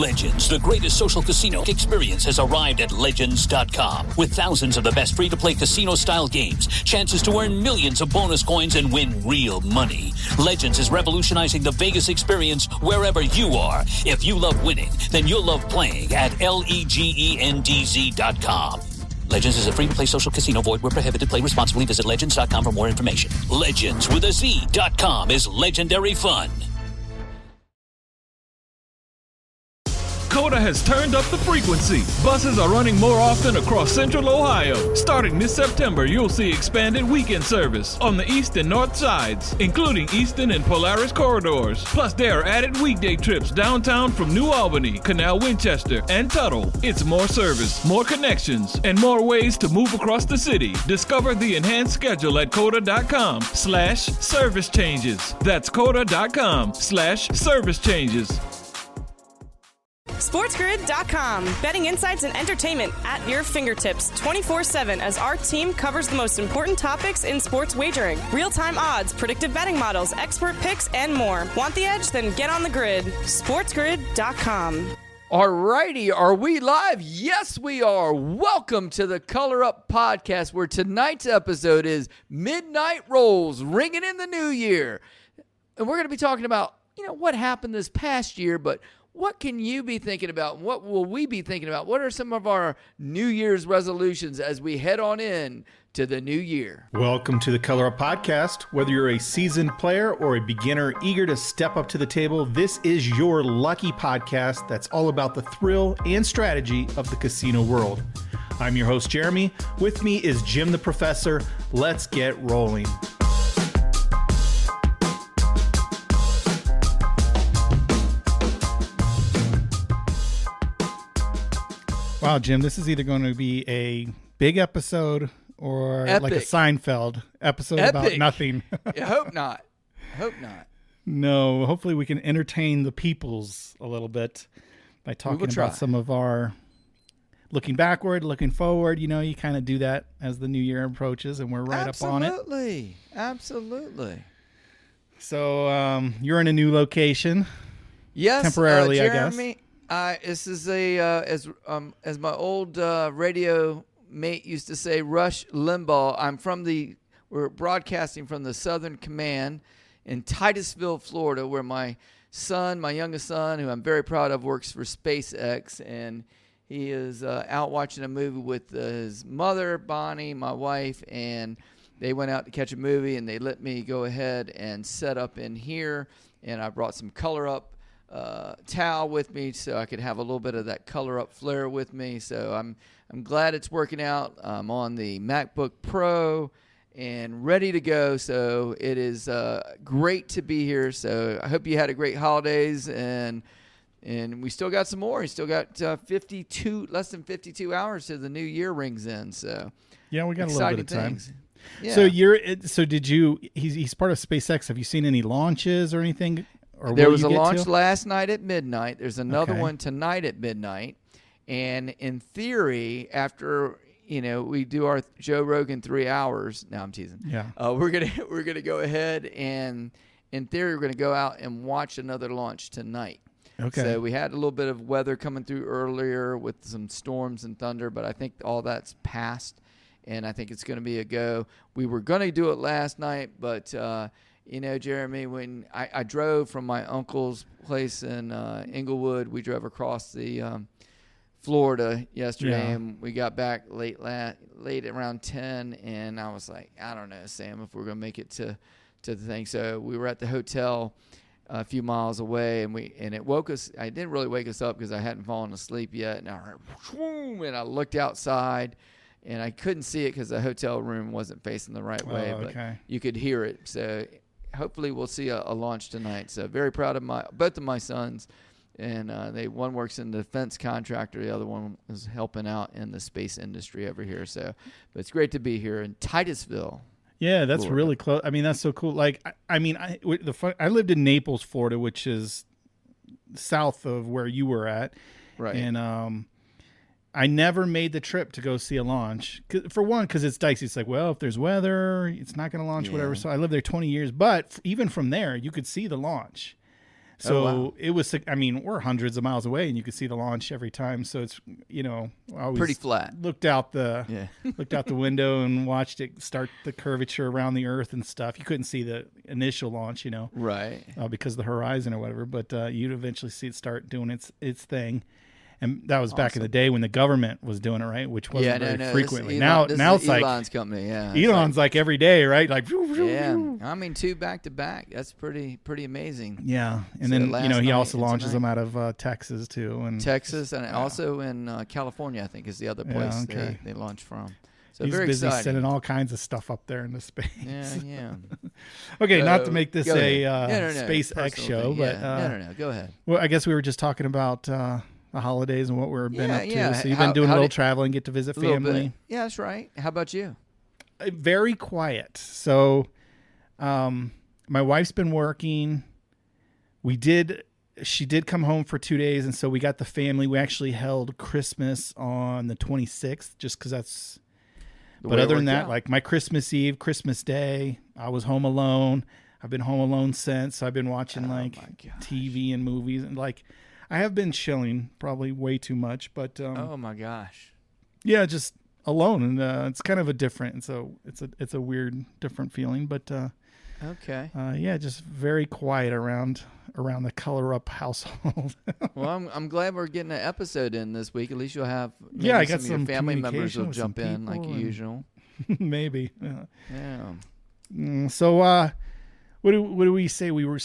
Legends, the greatest social casino experience, has arrived at Legends.com. With thousands of the best free-to-play casino-style games, chances to earn millions of bonus coins and win real money. Legends is revolutionizing the Vegas experience wherever you are. If you love winning, then you'll love playing at LEGENDZ.com. Legends is a free-to-play social casino. Void where prohibited. Play responsibly. Visit Legends.com for more information. Legends with a Z.com is legendary fun. COTA has turned up the frequency. Buses are running more often across Central Ohio. Starting this September, you'll see expanded weekend service on the east and north sides, including Easton and Polaris corridors. Plus, there are added weekday trips downtown from New Albany, Canal Winchester, and Tuttle. It's more service, more connections, and more ways to move across the city. Discover the enhanced schedule at COTA.com/service changes. That's COTA.com/service changes. SportsGrid.com. Betting insights and entertainment at your fingertips 24/7 as our team covers the most important topics in sports wagering. Real-time odds, predictive betting models, expert picks, and more. Want the edge? Then get on the grid. SportsGrid.com. All righty, are we live? Yes, we are. Welcome to the Color Up Podcast, where tonight's episode is Midnight Rolls, ringing in the new year. And we're going to be talking about, what happened this past year, but what can you be thinking about? What will we be thinking about? What are some of our New Year's resolutions as we head on in to the new year? Welcome to the Color Up Podcast. Whether you're a seasoned player or a beginner eager to step up to the table, this is your lucky podcast that's all about the thrill and strategy of the casino world. I'm your host, Jeremy. With me is Jim the Professor. Let's get rolling. Wow, Jim, this is either going to be a big episode or Epic. like a Seinfeld episode Epic. about nothing. I hope not. No, hopefully we can entertain the peoples a little bit by talking about some of our looking backward, looking forward. You kind of do that as the new year approaches, and we're right up on it. Absolutely. So you're in a new location. Yes, temporarily, Jeremy, I guess. This is as my old radio mate used to say, Rush Limbaugh. We're broadcasting from the Southern Command in Titusville, Florida, where my youngest son, who I'm very proud of, works for SpaceX, and he is out watching a movie with his mother, Bonnie, my wife, and they went out to catch a movie, and they let me go ahead and set up in here, and I brought some Color Up towel with me so I could have a little bit of that Color Up flair with me. So I'm glad it's working out. I'm on the MacBook Pro and ready to go. So it is great to be here. So I hope you had a great holidays, and we still got some more. We still got less than 52 hours till the new year rings in. So yeah, we got a little bit of time. Things. Yeah. So did you? He's part of SpaceX. Have you seen any launches or anything? Or there was a launch last night at midnight. There's another one tonight at midnight. And in theory, after we do our Joe Rogan 3 hours. No, I'm teasing. Yeah. We're gonna go ahead and in theory we're gonna go out and watch another launch tonight. Okay. So we had a little bit of weather coming through earlier with some storms and thunder, but I think all that's passed, and I think it's going to be a go. We were going to do it last night, but Jeremy, when I drove from my uncle's place in Inglewood, we drove across the Florida yesterday, and we got back late around 10, and I was like, I don't know, Sam, if we're going to make it to the thing. So we were at the hotel a few miles away, and it woke us. I didn't really wake us up because I hadn't fallen asleep yet, and I heard, and I looked outside, and I couldn't see it because the hotel room wasn't facing the right way, but you could hear it. So hopefully we'll see a launch tonight. So very proud of both of my sons, and one works in the defense contractor, the other one is helping out in the space industry over here. So, but it's great to be here in Titusville. Yeah, that's Florida. really close. I mean, that's so cool. Like, I lived in Naples, Florida, which is south of where you were at. Right. And I never made the trip to go see a launch. For one, because it's dicey. It's like, well, if there's weather, it's not going to launch, whatever. So I lived there 20 years. But even from there, you could see the launch. So wow. it was, I mean, we're hundreds of miles away and you could see the launch every time. So it's, I always Pretty flat. looked out the window and watched it start the curvature around the earth and stuff. You couldn't see the initial launch, Right. Because of the horizon or whatever, but you'd eventually see it start doing its thing. And that was back in the day when the government was doing it, right? Which wasn't very frequently. Now it's like Elon's company, yeah. Elon's like every day, right? Like, yeah. I mean, 2 back to back. That's pretty amazing. Yeah, and So then he also launches them out of Texas too, and Texas, and also in California, I think, is the other place they launch from. So he's very busy exciting. sending all kinds of stuff up there into space. Yeah. Okay, not to make this a SpaceX Personal show, thing, but yeah. No. Go ahead. Well, I guess we were just talking about the holidays and what we've been up to. Yeah. So you've been doing a little traveling, get to visit family. Yeah, that's right. How about you? Very quiet. So, my wife's been working. She did come home for 2 days, and so we got the family. We actually held Christmas on the 26th, just because that's. But other than that, like my Christmas Eve, Christmas Day, I was home alone. I've been home alone since. I've been watching TV and movies, and I have been chilling, probably way too much, but oh my gosh, yeah, just alone, and it's kind of a different. So it's a weird, different feeling, but okay, yeah, just very quiet around the Color Up household. Well, I'm glad we're getting an episode in this week. At least you'll have I got some of your family members will with jump in like usual. Maybe. Yeah. So what do we say?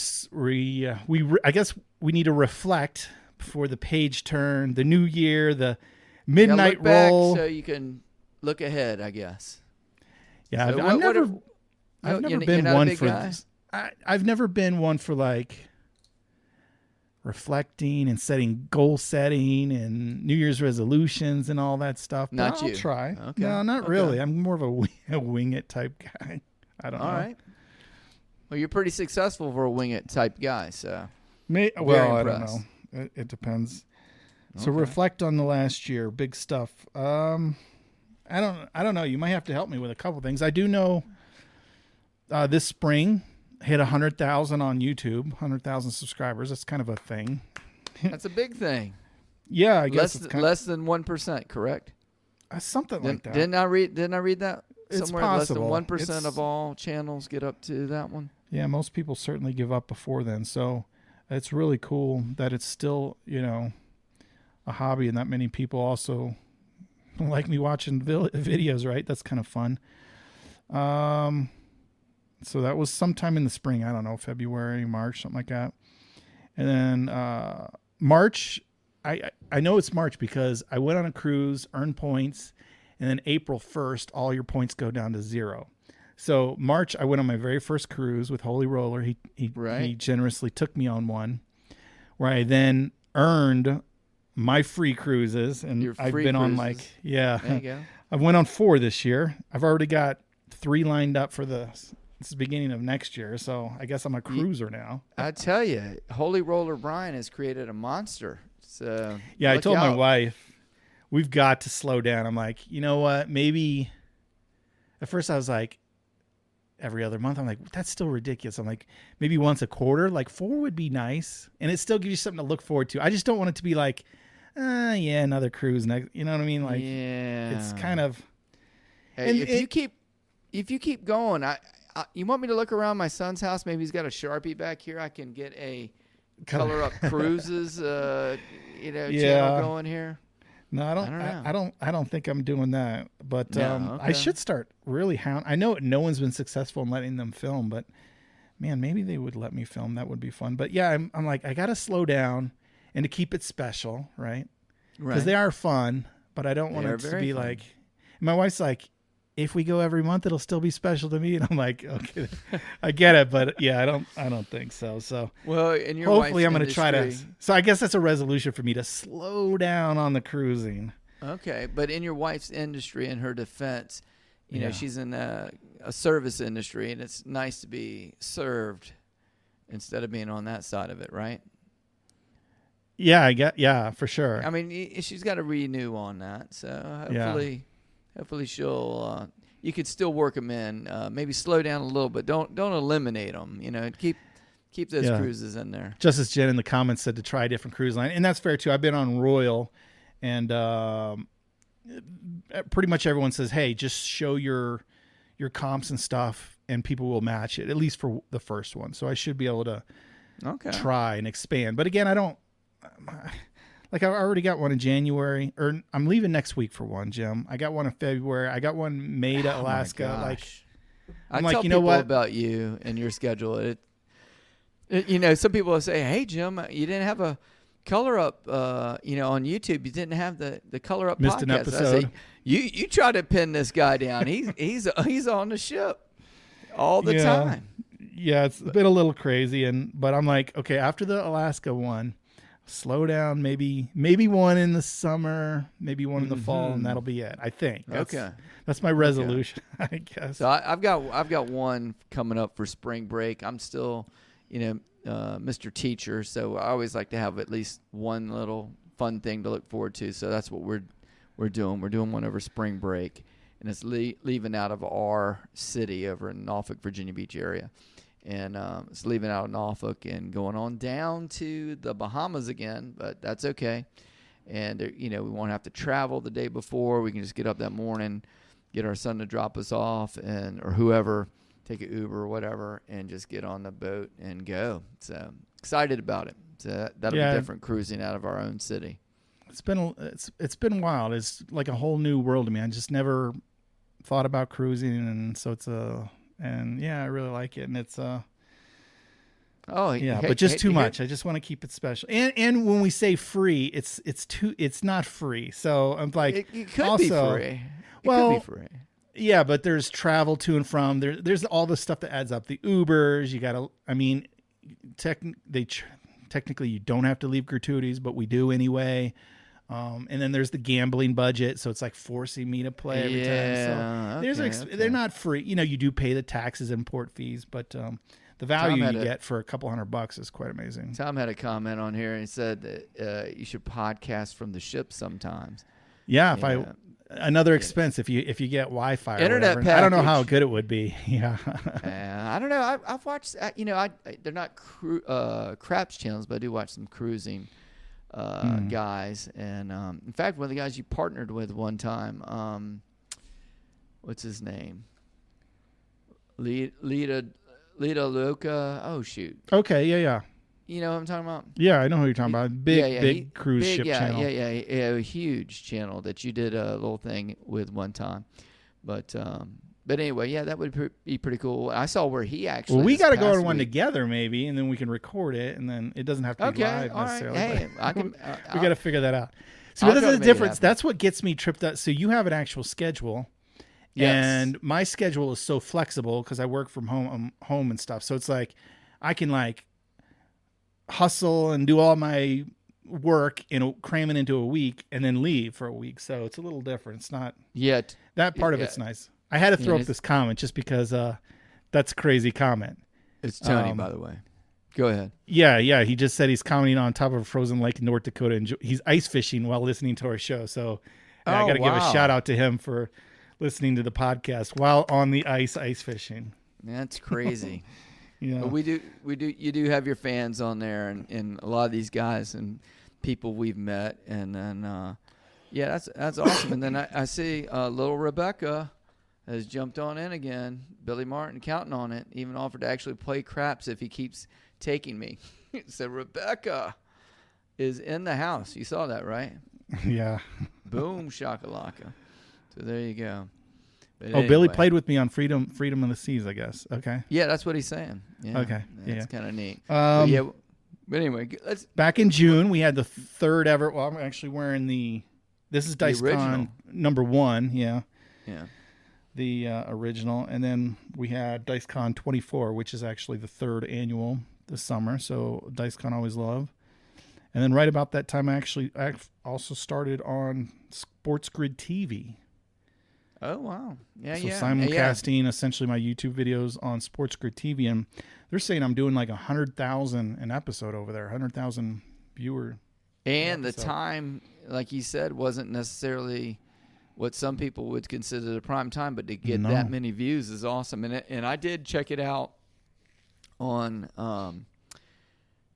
I guess we need to reflect before the page turn, the new year, the midnight roll. So you can look ahead, I guess. Yeah, so I've never been one for this. I've never been one for like reflecting and goal setting and New Year's resolutions and all that stuff. Not you. I'll try. Okay. No, not really. I'm more of a wing it type guy. I don't know. All right. Well, you're pretty successful for a wing it type guy, so. I don't know. It depends. So reflect on the last year. Big stuff. I don't know. You might have to help me with a couple things. I do know this spring hit 100,000 on YouTube, 100,000 subscribers. That's kind of a thing. That's a big thing. Yeah, I guess less than 1%, correct? Something like that. Didn't I read that? It's somewhere possible. Less than 1% of all channels get up to that one. Yeah, most people certainly give up before then. So it's really cool that it's still, a hobby, and that many people also like me watching videos, right? That's kind of fun. So that was sometime in the spring. I don't know, February, March, something like that. And then March, I know it's March because I went on a cruise, earned points, and then April 1st, all your points go down to 0. So March, I went on my very first cruise with Holy Roller. He generously took me on one, where I then earned my free cruises, and I've been on there you go. I went on 4 this year. I've already got 3 lined up for this beginning of next year, so I guess I'm a cruiser now. I tell you, Holy Roller Brian has created a monster. So yeah, I told my wife, we've got to slow down. I'm like, you know what? Maybe at first I was like, every other month. I'm like, that's still ridiculous. I'm like, maybe once a quarter, like 4 would be nice. And it still gives you something to look forward to. I just don't want it to be like, yeah, another cruise. You know what I mean? Like, it's kind of. Hey, and if you keep going, you want me to look around my son's house? Maybe he's got a Sharpie back here. I can get a Color Up Cruises, channel going here. No, I don't think I'm doing that. But I should start really I know no one's been successful in letting them film, but man, maybe they would let me film. That would be fun. But yeah, I'm like, I got to slow down and to keep it special, right? Because they are fun, but I don't want it to be fun. Like. My wife's like, if we go every month, it'll still be special to me. And I'm like, okay, I get it, but yeah, I don't think so. So well, in your hopefully I'm going to try to. So I guess that's a resolution for me to slow down on the cruising. Okay, but in your wife's industry, in her defense, you know, she's in a service industry, and it's nice to be served instead of being on that side of it, right? Yeah, for sure. I mean, she's got to renew on that, so hopefully she'll. You could still work them in. Maybe slow down a little, but don't eliminate them. You know, keep Keep those cruises in there. Justice Jen in the comments said to try a different cruise line, and that's fair too. I've been on Royal, and pretty much everyone says, "Hey, just show your comps and stuff, and people will match it, at least for the first one." So I should be able to try and expand. But again, I don't like. I already got one in January, or I'm leaving next week for one, Jim. I got one in February. I got one May to Alaska. Like, I'm I tell people about you and your schedule. It, you know, some people will say, "Hey, Jim, you didn't have a color up, you know, on YouTube. You didn't have the color up Missed podcast." an episode. I say, you try to pin this guy down. He's on the ship all the time. Yeah, it's been a little crazy, but I'm like, okay, after the Alaska one, slow down. Maybe one in the summer, maybe one in the fall, and that'll be it. I think. That's my resolution, I guess. So I've got one coming up for spring break. I'm still, you know, Mr. Teacher, so I always like to have at least one little fun thing to look forward to. So that's what we're doing. We're doing one over spring break, and it's leaving out of our city over in Norfolk, Virginia Beach area. And it's leaving out of Norfolk and going on down to the Bahamas again, but that's okay. And, you know, we won't have to travel the day before. We can just get up that morning, get our son to drop us off, or whoever, take an Uber or whatever, and just get on the boat and go. So excited about it. So that'll be different, cruising out of our own city. It's been wild. It's like a whole new world to me. I just never thought about cruising, and so I really like it, and it's but just too much. I just want to keep it special. And when we say free, it's not free. So I'm like, it could be free. Could be free. Yeah, but there's travel to and from. There's all the stuff that adds up. The Ubers, you got to. I mean, technically you don't have to leave gratuities, but we do anyway. And then there's the gambling budget, so it's like forcing me to play every time. So they're not free. You know, you do pay the taxes and port fees, but the value you get for a couple $100 is quite amazing. Tom had a comment on here and he said that you should podcast from the ship sometimes. Yeah, another expense if you get Wi-Fi or internet whatever. I don't know how good it would be. Yeah, I don't know. I've watched. You know, they're not craps channels, but I do watch some cruising guys. And in fact, one of the guys you partnered with one time, what's his name? Lita Luca. Oh shoot. Okay. Yeah. You know what I'm talking about? Yeah, I know who you're talking about. Big cruise ship channel. Yeah, a huge channel that you did a little thing with one time. But anyway, yeah, that would be pretty cool. I saw where he actually. Well, we got to go on one together maybe, and then we can record it, and then it doesn't have to be live necessarily. Right. Hey, I can. We got to figure that out. So that's the difference. That's what gets me tripped up. So you have an actual schedule. Yes. And my schedule is so flexible because I work from home and stuff. So it's like I can like hustle and do all my work and cram it into a week and then leave for a week. So it's a little different. It's not yet. That part of it's nice. I had to throw up this comment just because that's a crazy comment. It's Tony, by the way. Go ahead. Yeah. He just said he's commenting on top of a frozen lake in North Dakota and he's ice fishing while listening to our show. So I got to give a shout out to him for listening to the podcast while on the ice fishing. That's crazy. Yeah. But you do have your fans on there and a lot of these guys and people we've met, and then that's awesome. And then I see little Rebecca has jumped on in again. Billy Martin counting on it, even offered to actually play craps if he keeps taking me. So Rebecca is in the house. You saw that, right? Yeah. Boom shakalaka. So there you go. But anyway. Billy played with me on Freedom of the Seas, I guess. Okay. Yeah, that's what he's saying. Yeah. Okay. That's kind of neat. But anyway, back in June, we had the third ever. Well, I'm actually wearing this is DiceCon #1. Yeah. Yeah. The original. And then we had DiceCon 24, which is actually the third annual this summer. So DiceCon always love. And then right about that time, I also started on Sports Grid TV. Oh, wow. Yeah, so simulcasting essentially my YouTube videos on Sports Grid TV. And they're saying I'm doing like 100,000 an episode over there, 100,000 viewer. And the time, like you said, wasn't necessarily what some people would consider the prime time, but to get that many views is awesome. And I did check it out on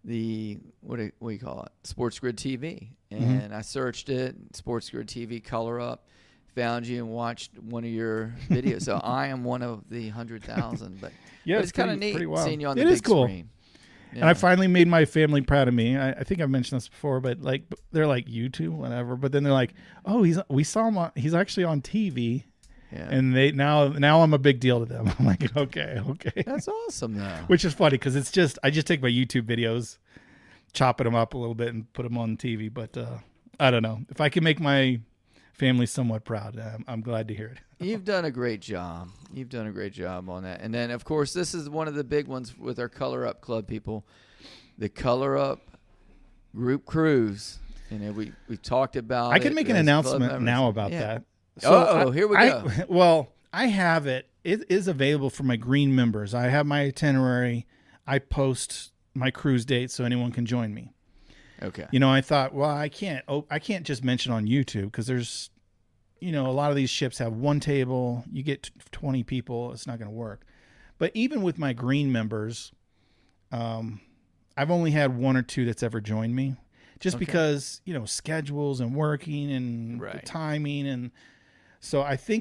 the what do you call it? Sports Grid TV, and I searched it, Sports Grid TV Color Up, found you and watched one of your videos. So I am one of the 100,000. But yeah, it's kind of neat seeing you on the big cool. Screen. Yeah. And I finally made my family proud of me. I think I've mentioned this before, but like they're like YouTube, whatever. But then they're like, oh, we saw him. He's actually on TV. Yeah. And they now I'm a big deal to them. I'm like, okay. That's awesome, though. Which is funny because I just take my YouTube videos, chopping them up a little bit, and put them on TV. But I don't know if I can make my family somewhat proud. I'm glad to hear it. You've done a great job. You've done a great job on that. And then, of course, this is one of the big ones with our Color Up Club people, the Color Up Group Cruise. And we talked about. I can make an announcement now about that. So here we go. Well, I have it. It is available for my green members. I have my itinerary. I post my cruise date so anyone can join me. Okay. I thought, well, I can't just mention on YouTube because there's, a lot of these ships have one table. You get 20 people. It's not going to work. But even with my green members, I've only had one or two that's ever joined me just because, schedules and working and the timing. And so I think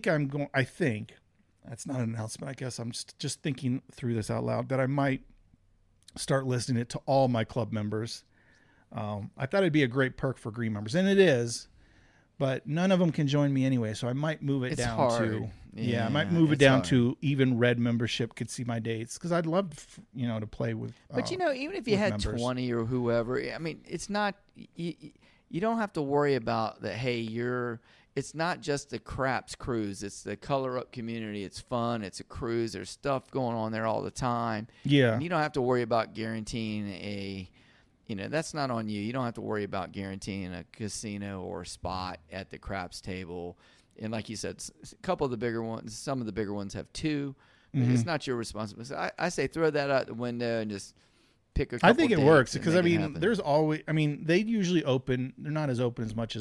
that's not an announcement. I guess I'm just thinking through this out loud that I might start listing it to all my club members. I thought it'd be a great perk for green members, and it is, but none of them can join me anyway. So I might move it down to, I might move it down to even red membership could see my dates because I'd love, to play with. But even if you had members. 20 or whoever, I mean, it's not, you don't have to worry about that. Hey, it's not just the Craps cruise. It's the Color Up community. It's fun. It's a cruise. There's stuff going on there all the time. Yeah. And you don't have to worry about guaranteeing that's not on you. You don't have to worry about guaranteeing a casino or a spot at the craps table. And like you said, a couple of the bigger ones, some of the bigger ones have two. Mm-hmm. It's not your responsibility. I say throw that out the window and just pick a couple. I think it works because, there's always, they usually open. They're not as open as much as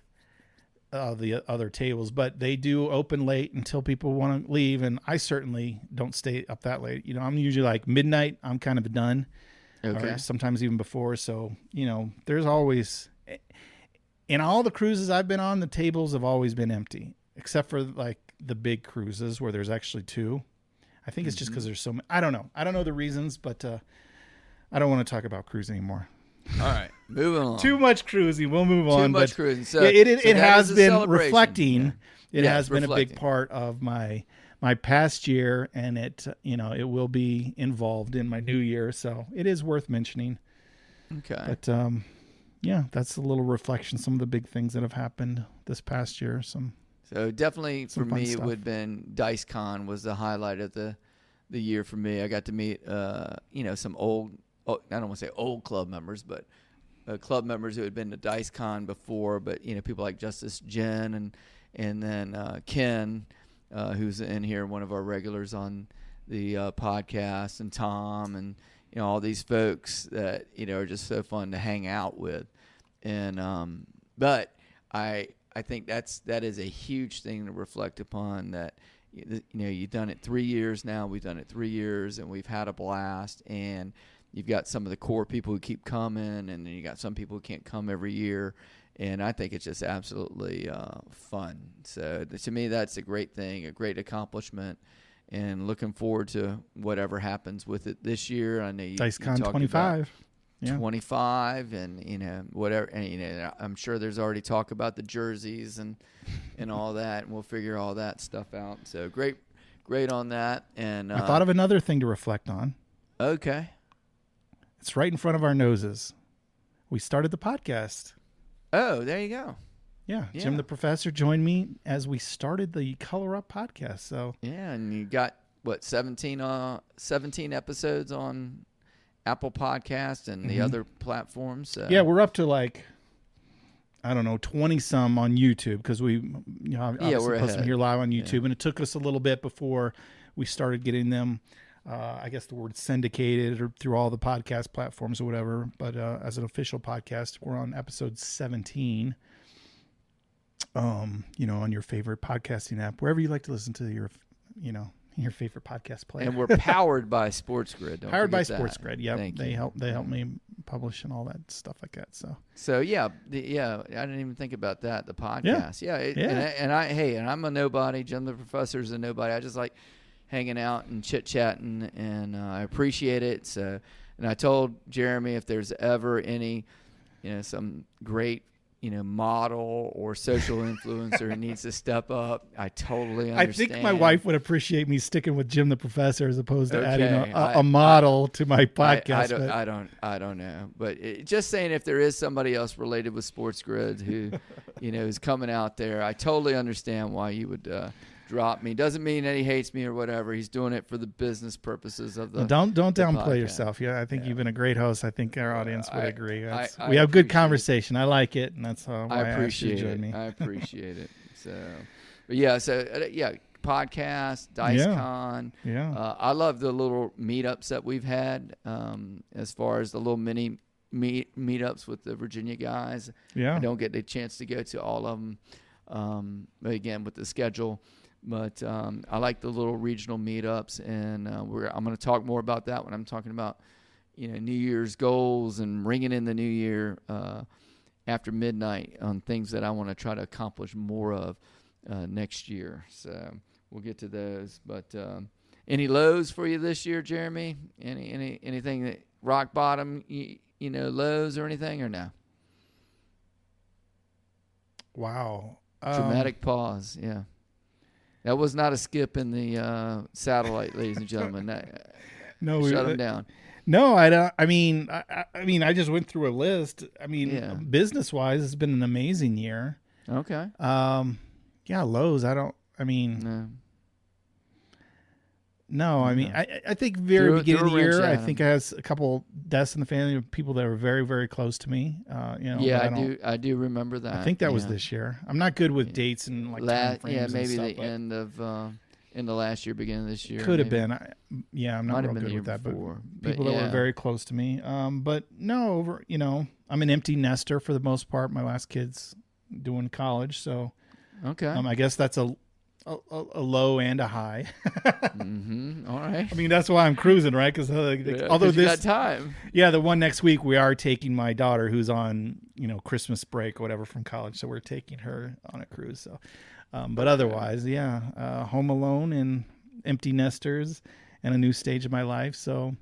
the other tables, but they do open late until people want to leave. And I certainly don't stay up that late. I'm usually like midnight. I'm kind of done. Okay. Or sometimes even before. So, there's always, in all the cruises I've been on, the tables have always been empty, except for like the big cruises where there's actually two. I think it's just because there's so many. I don't know. I don't know the reasons, but I don't want to talk about cruising anymore. All right. Moving on. Too much cruising. We'll move on. Too much cruising. So it has been reflecting. Yeah. It has been reflecting. A big part of my past year, and it will be involved in my new year, so it is worth mentioning. Okay. But that's a little reflection. Some of the big things that have happened this past year. So definitely for me, it would have been DiceCon was the highlight of the year for me. I got to meet some old, I don't want to say old club members, but club members who had been to DiceCon before. But people like Justice Jen and then Ken. Who's in here, one of our regulars on the podcast, and Tom, and all these folks that are just so fun to hang out with, and but I think that is a huge thing to reflect upon. That you've done it 3 years now. We've done it 3 years, and we've had a blast. And you've got some of the core people who keep coming, and then you got some people who can't come every year. And I think it's just absolutely fun. So to me, that's a great thing, a great accomplishment, and looking forward to whatever happens with it this year. I know you DiceCon 25. 25 and whatever, and I'm sure there's already talk about the jerseys and all that, and we'll figure all that stuff out. So great on that. And I thought of another thing to reflect on. Okay. It's right in front of our noses. We started the podcast. Oh, there you go. Yeah. Jim the Professor joined me as we started the Color Up podcast. So yeah, and you got 17 episodes on Apple Podcasts and the other platforms. Yeah, we're up to 20 some on YouTube because we we're post them here live on YouTube, and it took us a little bit before we started getting them. I guess the word syndicated or through all the podcast platforms or whatever. But as an official podcast, we're on episode 17. On your favorite podcasting app, wherever you like to listen to your favorite podcast player. And we're powered by Sports Grid. Powered by Sports Grid. Yeah, they help me publish and all that stuff like that. So yeah, I didn't even think about that. The podcast, And I'm a nobody. Jim the Professor is a nobody. I just like hanging out and chit chatting, and I appreciate it. So, and I told Jeremy if there's ever any, some great, model or social influencer who needs to step up, I totally understand. I think my wife would appreciate me sticking with Jim the Professor as opposed to adding a model to my podcast. I don't know, but just saying if there is somebody else related with Sports Grid who, is coming out there, I totally understand why you would drop me. Doesn't mean that he hates me or whatever. He's doing it for the business purposes of the. Don't downplay yourself. Yeah, I think you've been a great host. I think our audience would agree. We have good conversation. I like it, and that's why I appreciate it. I appreciate it. So, but podcast, DiceCon. Yeah. I love the little meetups that we've had. As far as the little mini meetups with the Virginia guys. Yeah. I don't get the chance to go to all of them. Again, with the schedule. But I like the little regional meetups, and I'm going to talk more about that when I'm talking about, New Year's goals and ringing in the new year after midnight on things that I want to try to accomplish more of next year. So we'll get to those. But any lows for you this year, Jeremy? Anything that rock bottom, lows or anything, or no? Wow. Dramatic pause. Yeah. That was not a skip in the satellite, ladies and gentlemen. No, shut them down. No, I don't. I mean, I just went through a list. I mean, business-wise, it's been an amazing year. Okay. Lows. No, I mean, I think beginning of the year, I think I have a couple deaths in the family of people that were very, very close to me. I do remember that. I think that was this year. I'm not good with dates and like time frames. Maybe and stuff, end of last year, beginning of this year. Could have been. I'm not real good with that. But people that were very close to me. But no, I'm an empty nester for the most part. My last kid's doing college, so okay. I guess that's a low and a high. All right. I mean, that's why I'm cruising, right? Because although this got time, the one next week we are taking my daughter who's on Christmas break or whatever from college, so we're taking her on a cruise. So, but otherwise, home alone and empty nesters and a new stage of my life. So,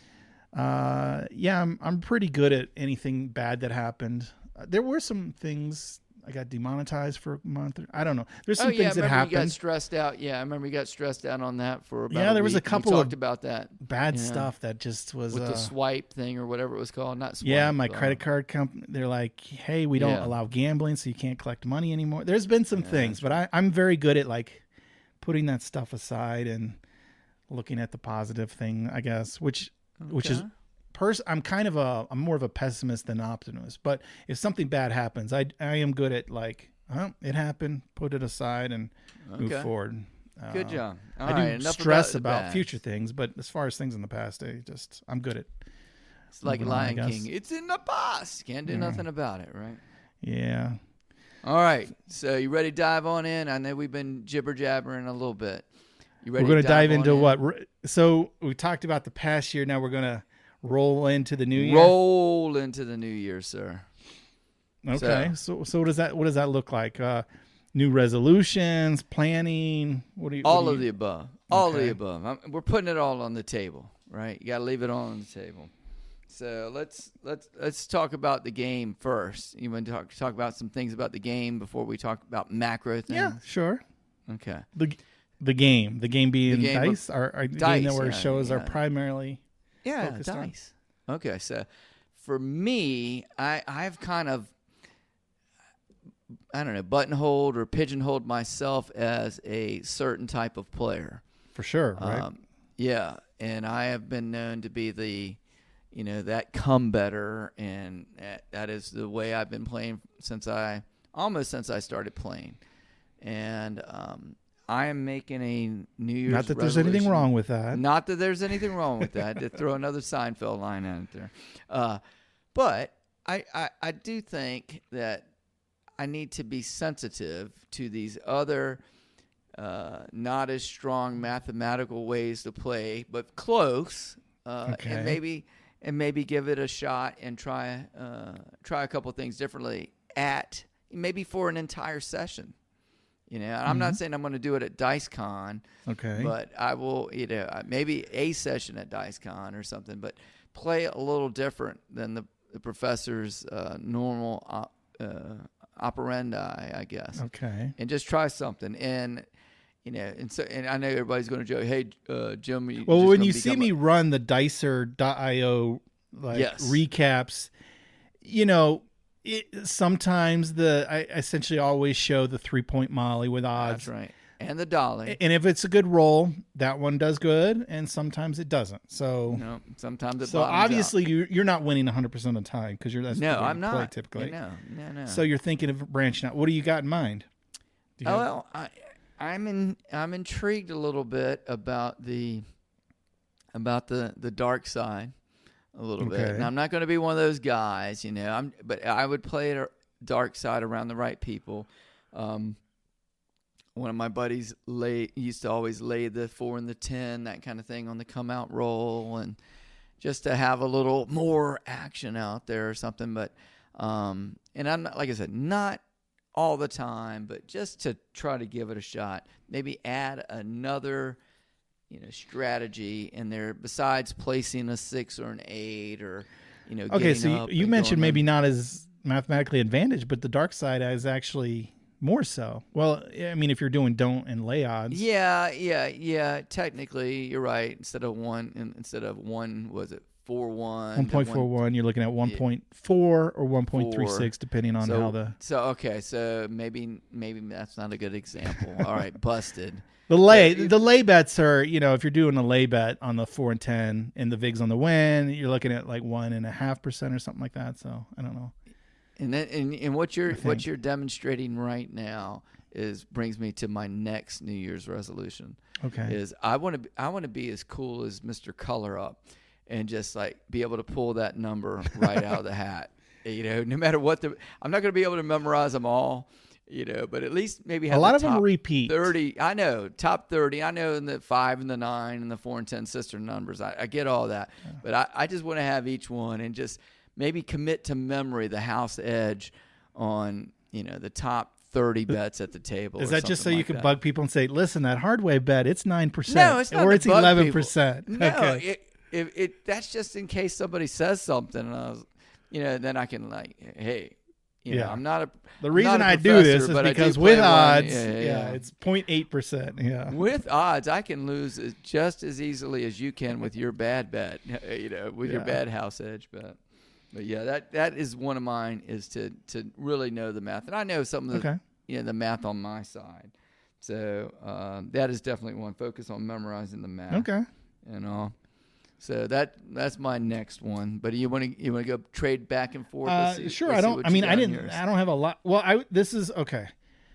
I'm pretty good at anything bad that happened. There were some things. I got demonetized for a month. I don't know. There's some things that happened. You got stressed out. Yeah, I remember you got stressed out on that for about there was week. a couple we of talked about that bad stuff that just was with the swipe thing or whatever it was called. Not swipe. Yeah, my credit card company. They're like, hey, we don't allow gambling, so you can't collect money anymore. There's been some things, but I'm very good at like putting that stuff aside and looking at the positive thing, I guess, which is. I'm I'm more of a pessimist than an optimist, but if something bad happens, I am good at like, it happened, put it aside and move forward. Good job. I do stress about future things, but as far as things in the past, I'm good at. It's like Lion King. It's in the past. Can't do nothing about it, right? Yeah. All right. So you ready to dive on in? I know we've been jibber jabbering a little bit. You ready? We're going to dive into what? So we talked about the past year. Now we're going to roll into the new year. Roll into the new year, sir. Okay. So what does that look like? New resolutions, planning. All of the above. All of the above. We're putting it all on the table, right? You got to leave it all on the table. So let's talk about the game first. You want to talk about some things about the game before we talk about macro things? Yeah, sure. Okay. The game being Dice, our Dice, game that where shows are primarily. Yeah, Dice. Okay, so for me, I've kind of, buttonholed or pigeonholed myself as a certain type of player. For sure, right? Yeah, and I have been known to be the, that come better, and that is the way I've been playing since I started playing. And I am making a New Year's Not that resolution. there's anything wrong with that. Not that there's anything wrong with that. To throw another Seinfeld line out there. But I do think that I need to be sensitive to these other not as strong mathematical ways to play, but close. And and maybe give it a shot and try a couple things differently maybe for an entire session. I'm not saying I'm going to do it at DiceCon, okay, but I will, maybe a session at DiceCon or something, but play a little different than the professor's normal operandi, I guess. Okay, and just try something. And and I know everybody's going to joke, hey, Jim. Well, when you see me run the Dicer.io recaps, sometimes I essentially always show the 3-point Molly with odds. That's right. And the Dolly. And if it's a good roll, that one does good, and sometimes it doesn't. So sometimes it. So obviously you're not winning 100% of the time because that's the I'm not. play typically. No. So you're thinking of branching out. What do you got in mind? I'm intrigued a little bit about the dark side. A little bit. And I'm not going to be one of those guys, but I would play it dark side around the right people. One of my buddies used to always lay the 4 and the 10, that kind of thing, on the come out roll, and just to have a little more action out there or something. But and I'm not, like I said, not all the time, but just to try to give it a shot. Maybe add another strategy in there besides placing a 6 or an 8 or, Okay, so you mentioned maybe not as mathematically advantaged, but the dark side is actually more so. Well, I mean, if you're doing don't and lay odds. Yeah. Technically, you're right. Instead of 1, was it 4-1? 1.41, you're looking at 1.4 or 1.36, depending on how the. So maybe that's not a good example. All right, busted. The lay bets are, if you're doing a lay bet on the 4 and 10 and the VIGs on the win, you're looking at like 1.5% or something like that. So I don't know. And what you're demonstrating right now brings me to my next New Year's resolution. Okay. Is I want to be as cool as Mr. Color Up, and just like be able to pull that number right out of the hat. No matter what I'm not going to be able to memorize them all. But at least maybe have a lot of them repeat. 30. I know, top 30. I know in the 5 and the 9 and the 4 and 10 sister numbers. I get all that. Yeah. But I just want to have each one and just maybe commit to memory the house edge on, the top 30 bets at the table. Is that just so you can bug people and say, listen, that hard way bet, it's 9%. No, it's not. Or it's 11%. No, okay. That's just in case somebody says something. And then I can hey. I'm not the reason I do this is because with odds, it's 0.8%. Yeah. With odds, I can lose just as easily as you can with your bad bet, with your bad house edge bet. But yeah, that is one of mine, is to really know the math. And I know some of the the math on my side. So that is definitely one. Focus on memorizing the math. Okay. So that's my next one. But you want to go trade back and forth? Sure. I don't have a lot. Well, this is okay.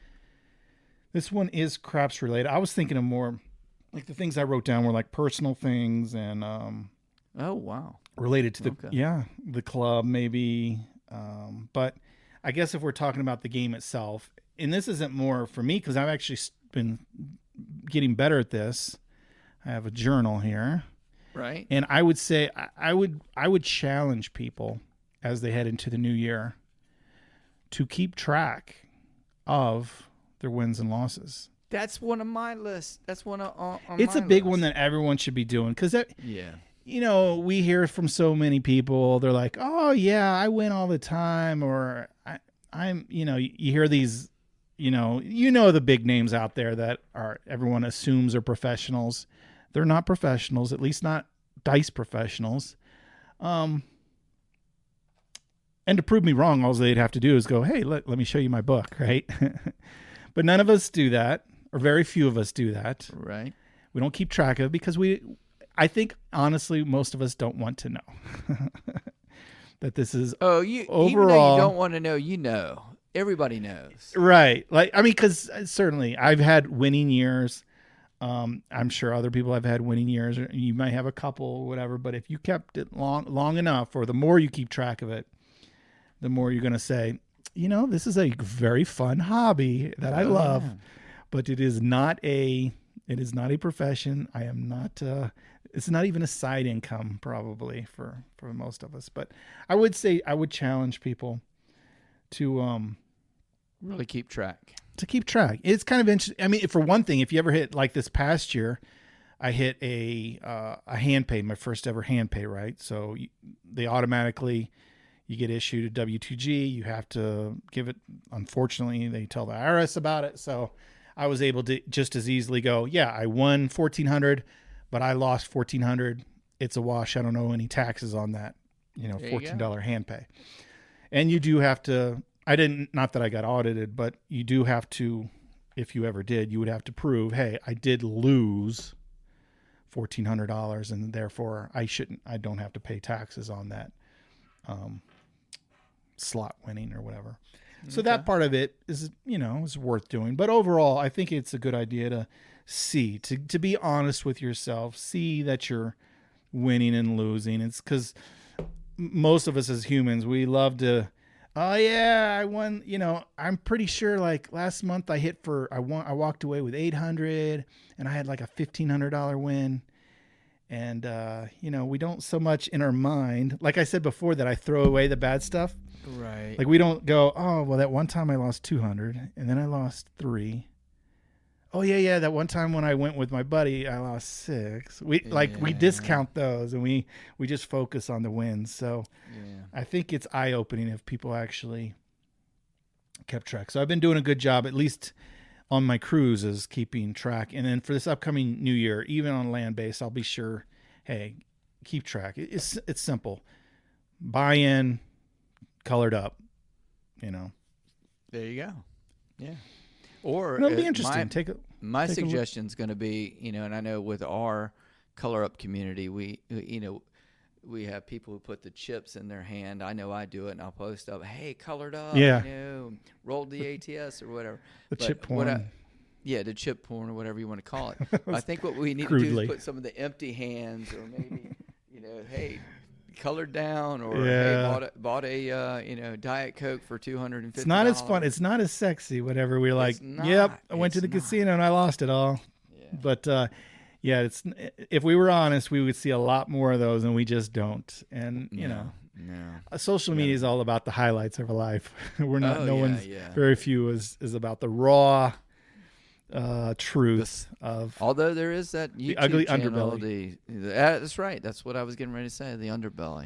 This one is craps related. I was thinking of more like the things I wrote down were like personal things and oh wow, related to the club maybe. But I guess if we're talking about the game itself, and this isn't more for me because I've actually been getting better at this. I have a journal here. Right. And I would say I would challenge people as they head into the new year to keep track of their wins and losses. That's one of my lists. That's one on it's a big one that everyone should be doing because we hear from so many people. They're like, "Oh yeah, I win all the time," or I'm you hear these the big names out there that are everyone assumes are professionals. They're not professionals, at least not dice professionals. And to prove me wrong, all they'd have to do is go, hey, let me show you my book, right? But none of us do that, or very few of us do that. Right. We don't keep track of it because I think, honestly, most of us don't want to know that this is overall. Even though you don't want to know, everybody knows. Right. Because certainly I've had winning years. I'm sure other people have had winning years, or you might have a couple or whatever, but if you kept it long enough, or the more you keep track of it, the more you're going to say, this is a very fun hobby that I love, but it is not a profession. I am not, It's not even a side income probably for most of us. But I would say I would challenge people to really keep track. To keep track. It's kind of interesting. I mean, for one thing, if you ever hit like this past year, I hit a hand pay, my first ever hand pay, right? So they automatically, you get issued a W-2G. You have to give it. Unfortunately, they tell the IRS about it. So I was able to just as easily go, yeah, I won $1,400, but I lost $1,400. It's a wash. I don't owe any taxes on that, $14 hand pay. And you do have to, not that I got audited, but you do have to, if you ever did, you would have to prove, hey, I did lose $1,400 and therefore I don't have to pay taxes on that slot winning or whatever. Okay. So that part of it is, is worth doing. But overall, I think it's a good idea to see, to be honest with yourself, see that you're winning and losing. It's because most of us as humans, we love to, oh yeah, I won, I'm pretty sure like last month I walked away with $800 and I had like a $1,500 win. And, we don't so much in our mind, like I said before, that I throw away the bad stuff. Right. Like we don't go, oh, well, that one time I lost 200 and then I lost 3. Oh yeah. That one time when I went with my buddy, I lost 6. We discount those and we just focus on the wins. So I think it's eye opening if people actually kept track. So I've been doing a good job, at least on my cruises, keeping track. And then for this upcoming new year, even on land base, I'll be sure, hey, keep track. It's simple. Buy in, colored up, There you go. Yeah. Or it'll be interesting. My suggestion is going to be, and I know with our color up community, we have people who put the chips in their hand. I know I do it, and I'll post up, hey, colored up, rolled the ATS or whatever. Chip porn. The chip porn or whatever you want to call it. I think what we need to do is put some of the empty hands, or maybe, hey, colored down, or hey, bought a Diet Coke for $250. It's not as fun. It's not as sexy. Whatever we're like, I went to the casino and I lost it all. Yeah. But it's, if we were honest, we would see a lot more of those, and we just don't. And social media is all about the highlights of our life. We're not. Very few is about the raw truth of. Although there is that YouTube the ugly channel, underbelly. That's right. That's what I was getting ready to say. The underbelly.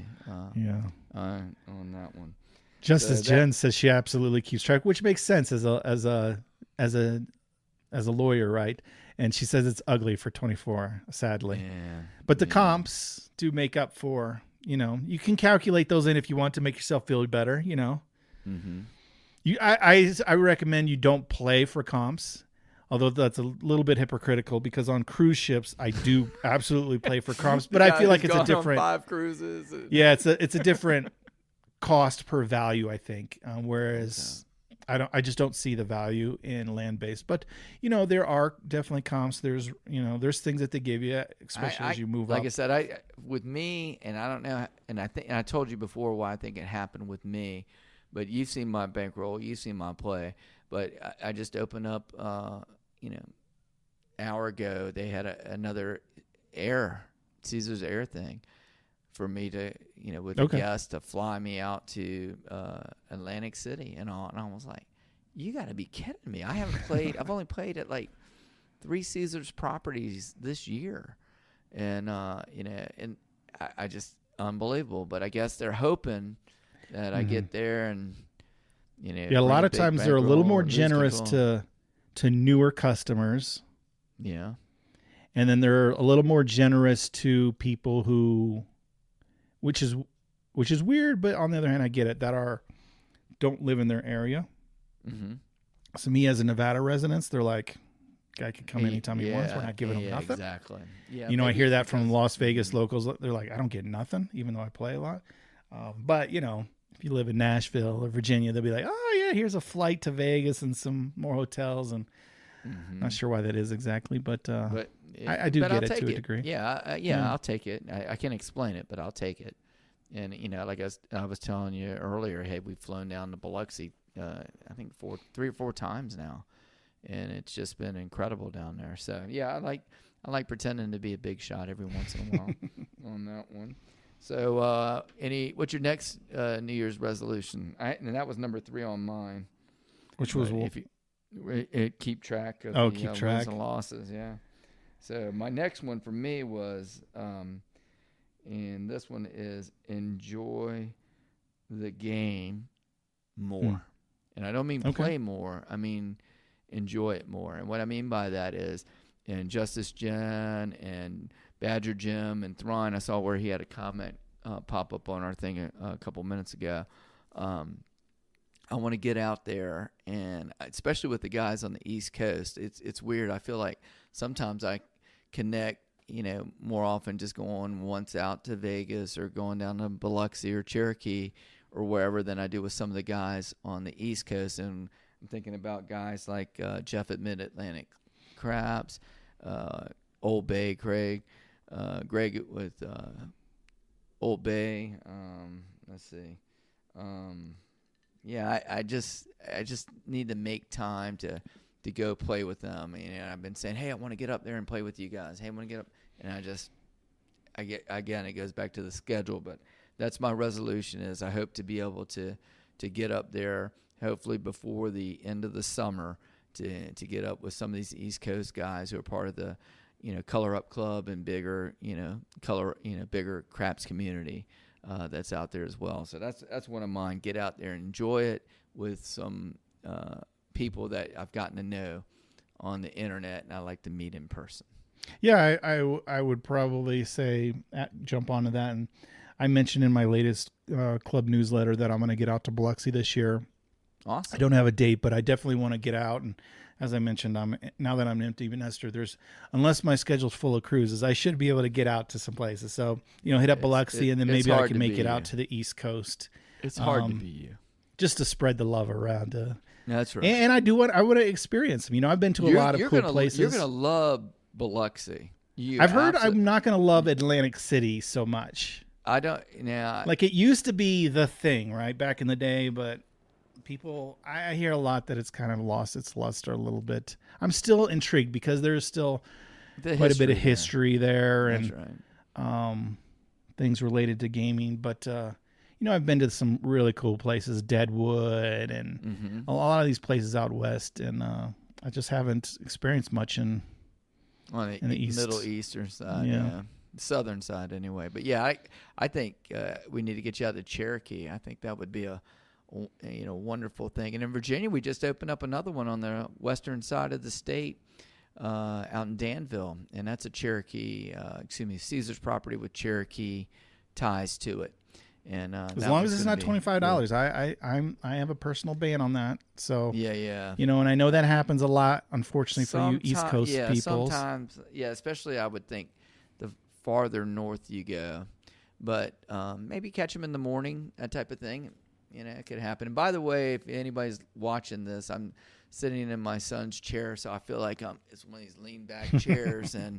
On that one. Justice Jen says she absolutely keeps track, which makes sense as a lawyer, right? And she says it's ugly for 24, sadly. Yeah. But the comps do make up for, you can calculate those in if you want to make yourself feel better, Mm-hmm. I recommend you don't play for comps, although that's a little bit hypocritical because on cruise ships, I do absolutely play for comps, but I feel like it's a different. 5 cruises. Yeah, it's a different cost per value, I think. Whereas I just don't see the value in land-based, but there are definitely comps. There's things that they give you, especially as you move up. Like I said, with me, and I don't know, and I told you before why I think it happened with me, but you've seen my bankroll, you've seen my play, but I just opened up, hour ago they had another Caesar's Air thing for me to, with a guest to fly me out to Atlantic City and all. And I was like, you got to be kidding me. I haven't played. I've only played at like 3 Caesar's properties this year. And, and I just unbelievable. But I guess they're hoping that I get there and, a lot of times they're a little more generous to newer customers. Yeah. And then they're a little more generous to people who, which is weird, but on the other hand, I get it, that don't live in their area. Mm-hmm. So me as a Nevada resident, they're like, guy can come anytime he wants. We're not giving him nothing. Exactly. Yeah. I hear that from Las Vegas locals. They're like, I don't get nothing, even though I play a lot. But if you live in Nashville or Virginia, they'll be like, oh yeah, here's a flight to Vegas and some more hotels, and not sure why that is exactly, but I do get it to a degree. Yeah, I'll take it. I can't explain it, but I'll take it. And like I was telling you earlier, hey, we've flown down to Biloxi, I think 3 or 4 times now, and it's just been incredible down there. So yeah, I like pretending to be a big shot every once in a while on that one. So, what's your next New Year's resolution? And that was number 3 on mine. Which was if you keep track of the wins and losses, yeah. So my next one for me was, and this one is enjoy the game more. And I don't mean play more. I mean enjoy it more. And what I mean by that is, in Justice Jen and Badger Jim and Thrawn, I saw where he had a comment pop up on our thing a couple minutes ago. I want to get out there, and especially with the guys on the East Coast, it's weird. I feel like sometimes I connect, more often just going once out to Vegas or going down to Biloxi or Cherokee or wherever than I do with some of the guys on the East Coast. And I'm thinking about guys like Jeff at Mid-Atlantic Craps, Old Bay Craig, Greg with Old Bay. Let's see. Yeah, I just need to make time to go play with them. I've been saying, hey, I want to get up there and play with you guys. Hey, I want to get up, and again, it goes back to the schedule, but that's my resolution. Is I hope to be able to get up there, hopefully before the end of the summer, to get up with some of these East Coast guys who are part of the Color Up Club and bigger bigger craps community. That's out there as well. So that's one of mine. Get out there and enjoy it with some people that I've gotten to know on the internet, and I like to meet in person. Yeah, I would probably say jump onto that. And I mentioned in my latest club newsletter that I'm going to get out to Biloxi this year. Awesome. I don't have a date, but I definitely want to get out. And as I mentioned, now that I'm an empty nester, unless my schedule's full of cruises, I should be able to get out to some places. So, hit up Biloxi, and then maybe I can make it out to the East Coast. It's hard to be you. Just to spread the love around. That's right. And I want to experience them. I've been to a lot of cool places. You're going to love Biloxi. I've heard I'm not going to love Atlantic City so much. I don't. Like it used to be the thing, right, back in the day, but people, I hear a lot that it's kind of lost its luster a little bit. I'm still intrigued because there's still quite a bit of history there. That's and right. Things related to gaming. But, I've been to some really cool places, Deadwood and a lot of these places out west. And I just haven't experienced much in the east. Middle Eastern side, yeah. Southern side anyway. But, yeah, I think we need to get you out to Cherokee. I think that would be a wonderful thing. And in Virginia, we just opened up another one on the western side of the state out in Danville, and that's a Cherokee, Caesar's property with Cherokee ties to it. And as long as it's not $25, I have a personal ban on that. So yeah, and I know that happens a lot, unfortunately, for you East Coast people. Sometimes, especially I would think the farther north you go, but maybe catch them in the morning, that type of thing. It could happen. And by the way, if anybody's watching this, I'm sitting in my son's chair, so I feel like it's one of these lean back chairs, and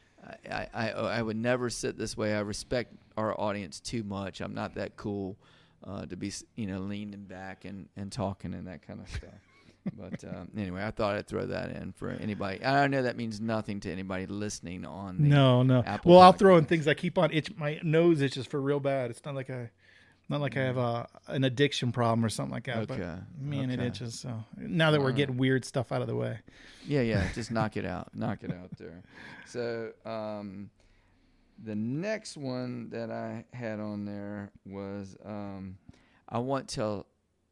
I would never sit this way. I respect our audience too much. I'm not that cool to be leaning back and talking and that kind of stuff. But anyway, I thought I'd throw that in for anybody. I know that means nothing to anybody listening on the no. Apple Well, podcast. I'll throw in things I keep on itch. My nose itches for real bad. It's not like I have an addiction problem or something like that. Okay. But man, it itches. So now that we're getting weird stuff out of the way. Yeah. Just knock it out. Knock it out there. So the next one that I had on there was I want to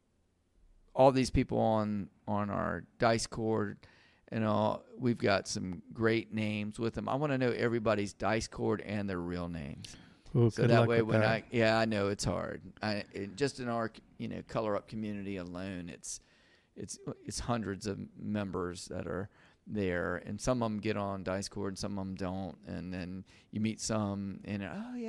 all these people on our dice cord and all. We've got some great names with them. I want to know everybody's dice cord and their real names. Ooh, so that way, when I know it's hard. Just in our Color Up community alone, it's hundreds of members that are there, and some of them get on dice cord, and some of them don't, and then you meet some, and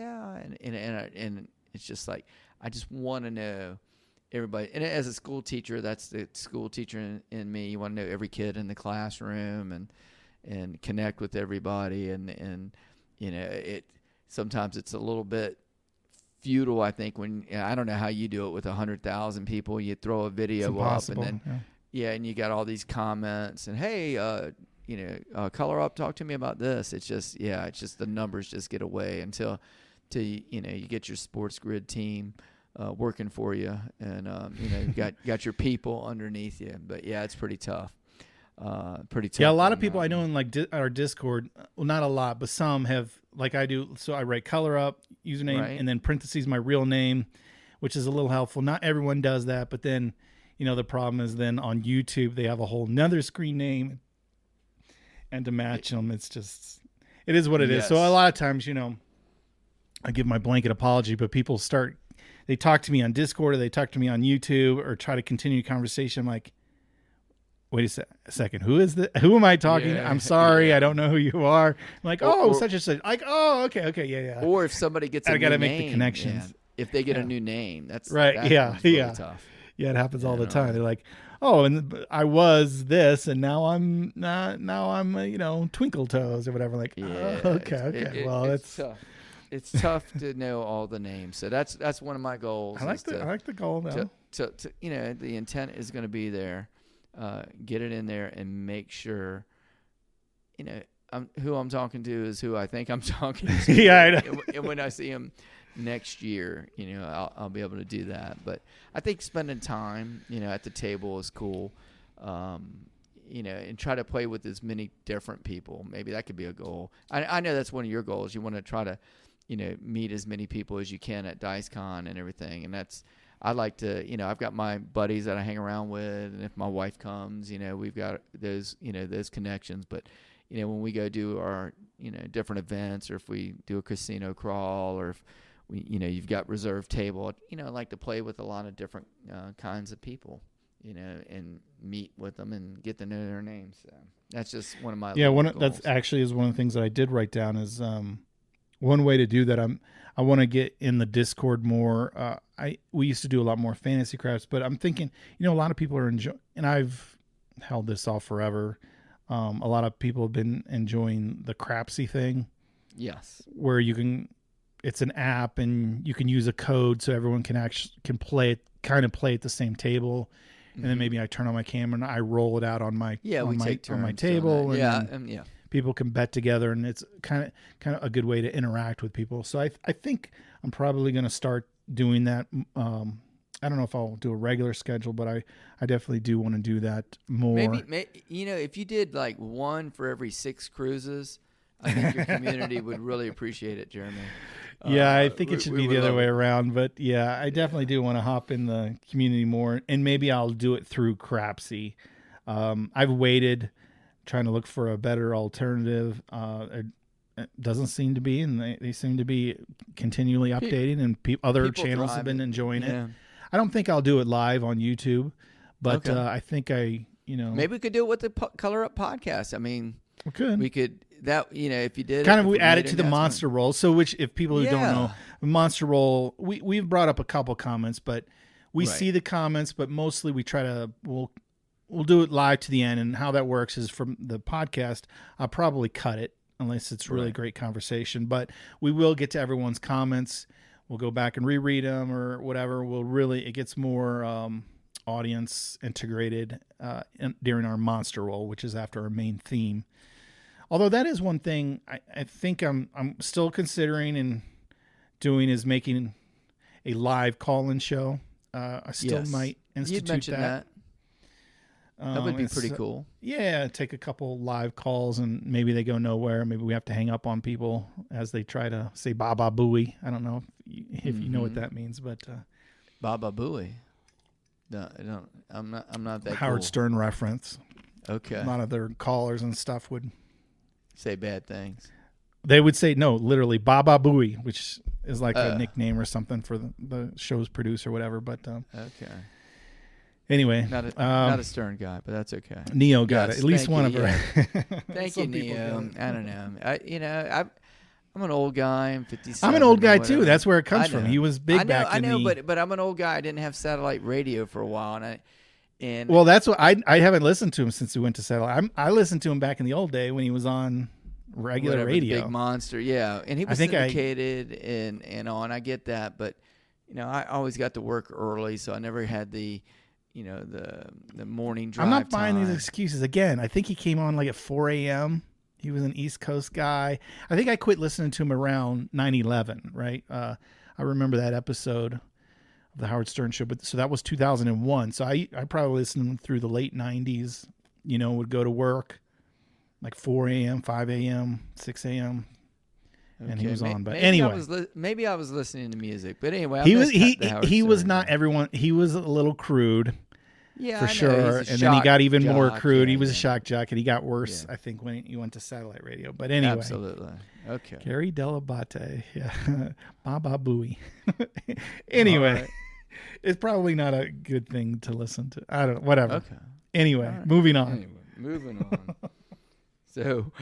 and it's just like I just want to know everybody. And as a school teacher, that's the school teacher in me. You want to know every kid in the classroom and connect with everybody, and it. Sometimes it's a little bit futile, I think, when I don't know how you do it with 100,000 people. You throw a video up and then and you got all these comments and hey, color up, talk to me about this. It's just the numbers just get away until you get your Sports Grid team working for you, and you got your people underneath you. But yeah, it's pretty tough. Yeah, a lot of people I know in like our Discord, well, not a lot, but some have, like I do. So I write color up, username, and then parentheses my real name, which is a little helpful. Not everyone does that, but then, the problem is then on YouTube they have a whole nother screen name, and to match them, it is what it is. So a lot of times, I give my blanket apology, but people they talk to me on Discord or they talk to me on YouTube or try to continue conversation. I'm like, wait a second. Who am I talking to? I'm sorry. I don't know who you are. I'm like, such and such. Like, okay. Yeah. Or if somebody gets a new name. I got to make the connections. Yeah. If they get a new name, that's right. Really tough. Yeah, it happens all the time. They're like, and I was this, and now I'm Twinkle Toes or whatever. Like, okay. Well, it's tough. It's tough to know all the names. So that's one of my goals. I like the goal now. To the intent is going to be there. Get it in there and make sure, who I'm talking to is who I think I'm talking to. Yeah, I know. And when I see him next year, I'll be able to do that. But I think spending time, at the table is cool. And try to play with as many different people. Maybe that could be a goal. I know that's one of your goals. You want to try to, meet as many people as you can at DiceCon and everything. And I like to, I've got my buddies that I hang around with, and if my wife comes, we've got those connections. But, when we go do our, different events, or if we do a casino crawl, or if we, you've got reserved table, I like to play with a lot of different kinds of people, and meet with them and get to know their names. So that's just one of my goals. That's actually is one of the things that I did write down is one way to do that. I want to get in the Discord more. We used to do a lot more fantasy crafts, but I'm thinking, a lot of people are enjoying, and I've held this off forever. A lot of people have been enjoying the Crapsy thing. Yes. Where it's an app and you can use a code so everyone can play at the same table. And then maybe I turn on my camera and I roll it out on my table. And people can bet together, and it's kind of a good way to interact with people. So I think I'm probably going to start doing that. I don't know if I'll do a regular schedule, but I definitely do want to do that more. Maybe if you did like one for every 6 cruises, I think your community would really appreciate it, Jeremy. Yeah, I think it should be the other way around. But yeah, I definitely do want to hop in the community more, and maybe I'll do it through Crapsy. I've waited, trying to look for a better alternative. It doesn't seem to be, and they seem to be continually updating, and other channels have been enjoying it. I don't think I'll do it live on YouTube, but I think maybe we could do it with the Color Up podcast. I mean, we could. That if you did we add it to the Monster Roll. So which, if people who don't know, Monster Roll, we've brought up a couple comments, but we see the comments, but mostly we try to we'll do it live to the end. And how that works is from the podcast, I'll probably cut it unless it's really great conversation, but we will get to everyone's comments. We'll go back and reread them or whatever. It gets more audience integrated during our Monster Roll, which is after our main theme. Although that is one thing I think I'm still considering and doing is making a live call-in show. I still might institute You'd mentioned that. That would be pretty cool. Yeah, take a couple live calls and maybe they go nowhere. Maybe we have to hang up on people as they try to say Baba Booey. I don't know if you know what that means, but Baba Booey. No, I don't. I'm not that Howard cool. Stern reference. Okay. A lot of their callers and stuff would say bad things. They would say no, literally Baba Booey, which is like a nickname or something for the show's producer or whatever. But okay. Anyway, not a Stern guy, but that's okay. Neo got it. At least one of her. Thank you, Neo. I don't know. I'm an old guy. I'm 57. I'm an old guy too. That's where it comes from. He was big back in the... but I'm an old guy. I didn't have satellite radio for a while, well, that's what I haven't listened to him since we went to satellite. I listened to him back in the old day when he was on regular radio. The Big Monster, yeah, and he was syndicated and on. I get that, but I always got to work early, so I never had the the morning drive. I'm not buying time. these excuses. Again, I think he came on like at 4 a.m. He was an East Coast guy. I think I quit listening to him around 9/11, right? I remember that episode of the Howard Stern Show, but so that was 2001. So I probably listened through the late 90s, would go to work like 4 a.m., 5 a.m., 6 a.m., and he was on. But anyway, maybe I was listening to music. But anyway, he was not everyone. He was a little crude. Yeah, for sure. And then he got even more crude. He was a shock jock, and he got worse, I think, when he went to satellite radio. But anyway. Absolutely. Okay. Gary Delabate. Yeah. Baba Booey. Anyway. Right. It's probably not a good thing to listen to. I don't know. Whatever. Okay. Anyway, moving on. Anyway, moving on. So,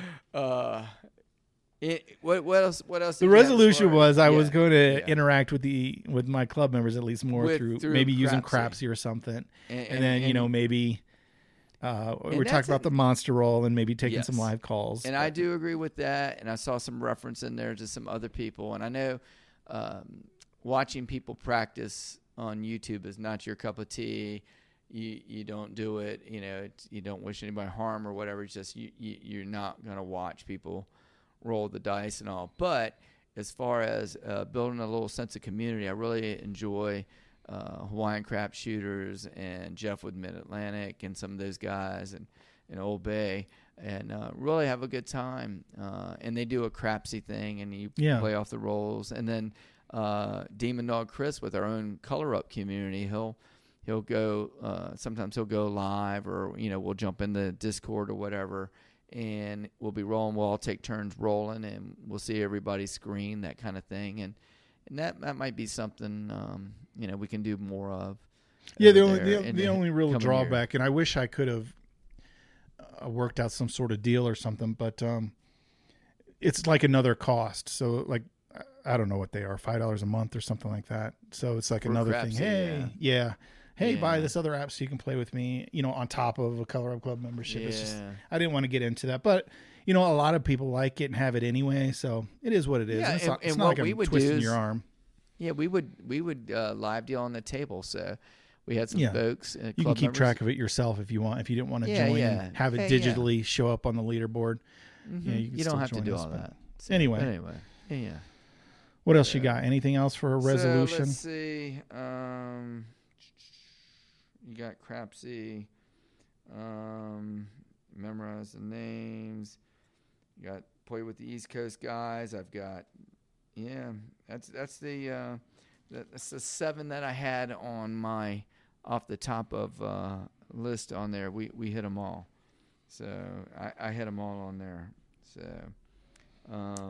what else? The resolution was I was going to interact with my club members at least more through maybe using Crapsy or something, and then maybe we're talking about the monster roll and maybe taking some live calls. And I do agree with that. And I saw some reference in there to some other people. And I know watching people practice on YouTube is not your cup of tea. You don't do it. You don't wish anybody harm or whatever. It's just you're not going to watch people roll the dice and all. But as far as building a little sense of community, I really enjoy Hawaiian Crap Shooters and Jeff with Mid-Atlantic and some of those guys and Old Bay, and really have a good time. And they do a Crapsy thing, and you play off the rolls. And then Demon Dog Chris with our own Color Up community, he'll go sometimes he'll go live, or we'll jump in the Discord or whatever, and we'll be rolling. We'll all take turns rolling, and we'll see everybody's screen, that kind of thing. And that might be something we can do more of. Yeah, the only real drawback, and I wish I could have worked out some sort of deal or something, but it's like another cost. So like, I don't know what they are, $5 a month or something like that. So it's like another thing. Hey, buy this other app so you can play with me, on top of a Color Up Club membership. Yeah. It's just, I didn't want to get into that. But, a lot of people like it and have it anyway. So it is what it is. Yeah, it's not like I'm twisting your arm. Yeah, we would live deal on the table. So we had some folks. You can keep track of it yourself if you want. If you didn't want to join, have it digitally show up on the leaderboard. Mm-hmm. You don't have to do all that. So anyway. Yeah. What else you got? Anything else for a resolution? So let's see. You got Crapsy. Memorize the names. You got play with the East Coast guys. I've got, that's the 7 that I had on my off the top of list on there. We hit them all. So I hit them all on there. So,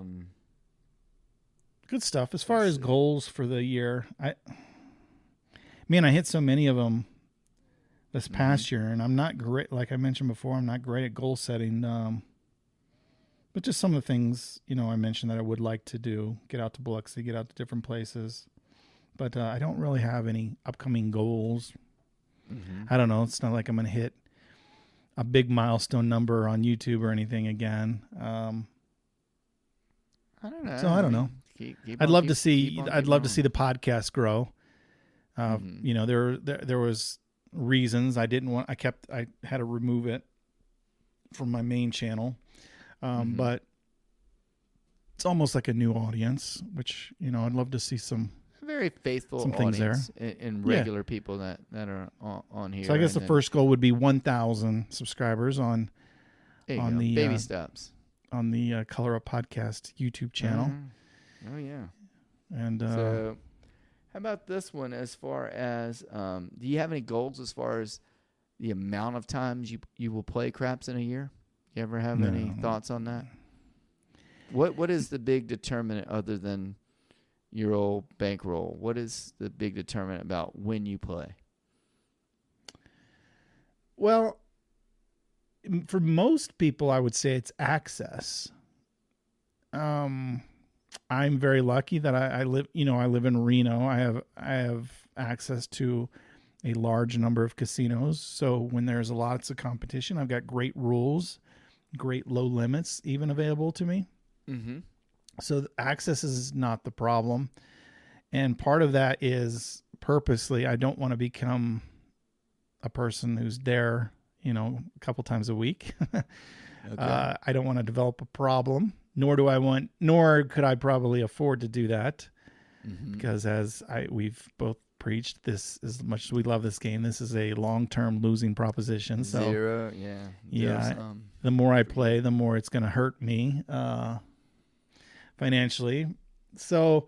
good stuff. As far as goals for the year, I hit so many of them this past year, and I'm not great. Like I mentioned before, I'm not great at goal setting. But just some of the things, I mentioned that I would like to do: get out to Biloxi, get out to different places. But I don't really have any upcoming goals. Mm-hmm. I don't know. It's not like I'm going to hit a big milestone number on YouTube or anything again. I don't know. So I don't know. I'd love to see the podcast grow. There was reasons I didn't want. I had to remove it from my main channel, but it's almost like a new audience, which I'd love to see some very faithful things there and regular people that are on here. So I guess the first goal would be 1,000 subscribers on the baby steps on the Color Up Podcast YouTube channel. Oh yeah. And so, how about this one? As far as, do you have any goals as far as the amount of times you will play craps in a year? You ever have any thoughts on that? What is the big determinant other than your old bankroll? What is the big determinant about when you play? Well, for most people, I would say it's access. I'm very lucky that I live in Reno. I have access to a large number of casinos. So when there's lots of competition, I've got great rules, great low limits even available to me. Mm-hmm. So access is not the problem. And part of that is purposely, I don't want to become a person who's there, a couple times a week. Okay. I don't want to develop a problem, nor could I probably afford to do that, because as we've both preached, this, as much as we love this game, this is a long-term losing proposition. So Zero, yeah. The more I play, the more it's going to hurt me financially. So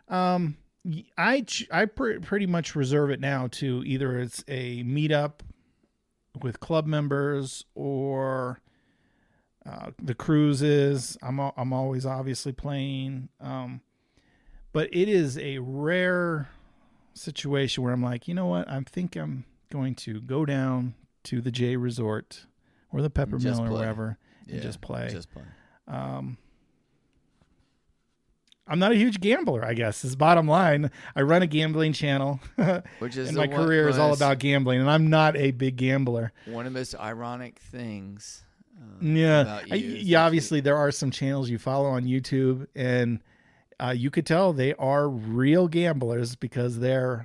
I pretty much reserve it now to either it's a meetup with club members or the cruises. I'm always obviously playing, but it is a rare situation where I'm like, you know what? I think I'm going to go down to the J Resort or the Peppermill or wherever and just play. I'm not a huge gambler, I guess, is bottom line. I run a gambling channel, which is and my career is all about gambling, and I'm not a big gambler. One of the most ironic things. About you obviously there are some channels you follow on YouTube, and you could tell they are real gamblers because they're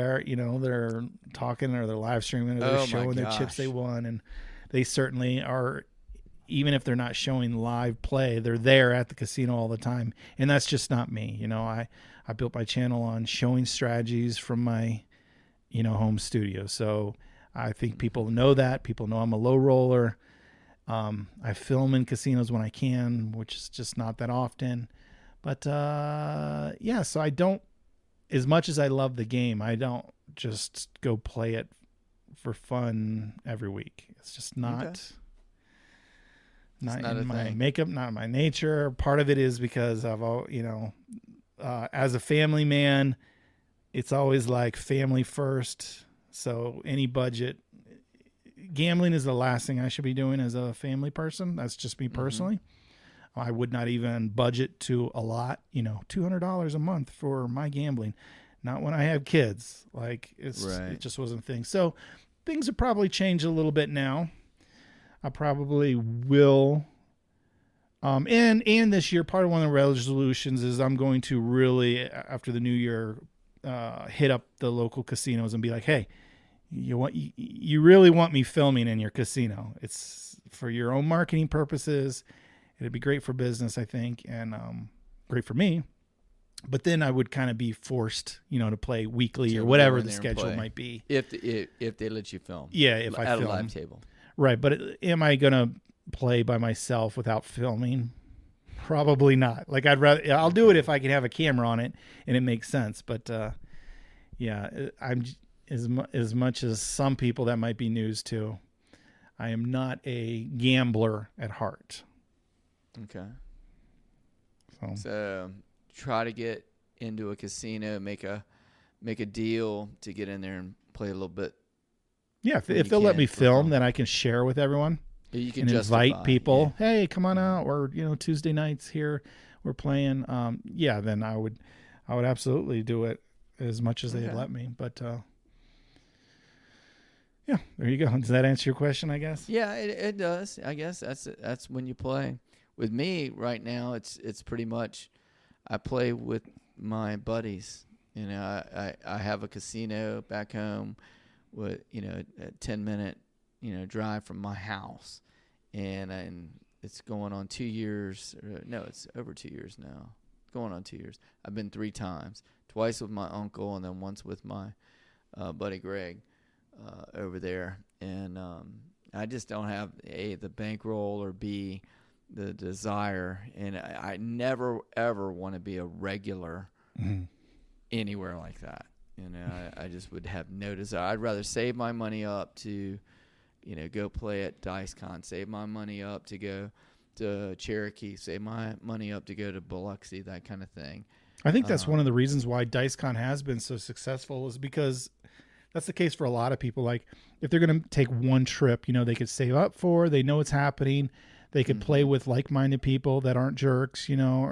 talking or they're live streaming or they're showing their chips they won, and they certainly are. Even if they're not showing live play, they're there at the casino all the time. And that's just not me. I built my channel on showing strategies from my, home studio. So I think people know that. People know I'm a low roller. I film in casinos when I can, which is just not that often. But, so I don't, as much as I love the game, I don't just go play it for fun every week. It's just not... Okay. Not in my makeup, not in my nature. Part of it is because of, as a family man, it's always like family first. So any budget, gambling is the last thing I should be doing as a family person. That's just me personally. I would not even budget to a lot, $200 a month for my gambling. Not when I have kids. Like it just wasn't a thing. So things have probably changed a little bit now. I probably will. And this year, part of one of the resolutions is I'm going to really, after the new year, hit up the local casinos and be like, hey, you really want me filming in your casino. It's for your own marketing purposes. It'd be great for business, I think, and great for me. But then I would kind of be forced, to play weekly or whatever the schedule might be. If they let you film. Yeah, if I film. At a live table. Right, but am I going to play by myself without filming? Probably not. Like I'll do it if I can have a camera on it and it makes sense. But I'm as much as some people that might be news to. I am not a gambler at heart. Okay. So try to get into a casino, make a deal to get in there and play a little bit. Yeah, if they'll let me film, then I can share with everyone. You can invite people. Yeah. Hey, come on out, or Tuesday nights here we're playing. Then I would absolutely do it as much as they'd let me. But there you go. Does that answer your question? I guess. Yeah, it does. I guess that's when you play. With me right now, it's pretty much I play with my buddies. I have a casino back home. With a 10-minute drive from my house, and it's going on 2 years. No, it's over 2 years now. Going on 2 years. I've been 3 times. Twice with my uncle, and then once with my buddy Greg over there. And I just don't have A, the bankroll, or B, the desire. And I never ever want to be a regular anywhere like that. I just would have no desire. I'd rather save my money up to, go play at DiceCon. Save my money up to go to Cherokee. Save my money up to go to Biloxi, that kind of thing. I think that's one of the reasons why DiceCon has been so successful is because that's the case for a lot of people. Like if they're going to take one trip, they could save up for, they know it's happening. They could play with like-minded people that aren't jerks,